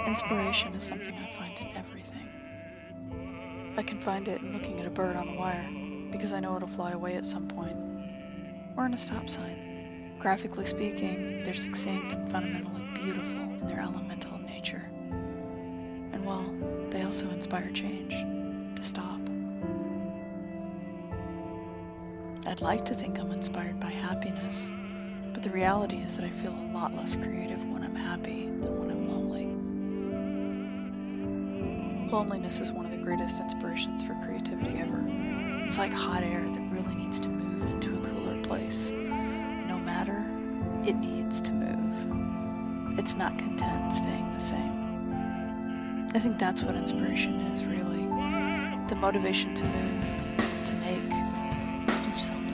Inspiration is something I find in everything. I can find it in looking at a bird on a wire, because I know it'll fly away at some point, or in a stop sign. Graphically speaking, they're succinct and fundamentally beautiful in their elemental nature. And well, they also inspire change, to stop. I'd like to think I'm inspired by happiness, but the reality is that I feel a lot less creative when I'm happy than when I'm lonely. Loneliness is one of the greatest inspirations for creativity ever. It's like hot air that really needs to move into a cooler place. No matter, it needs to move. It's not content staying the same. I think that's what inspiration is, really. The motivation to move, to make, to do something.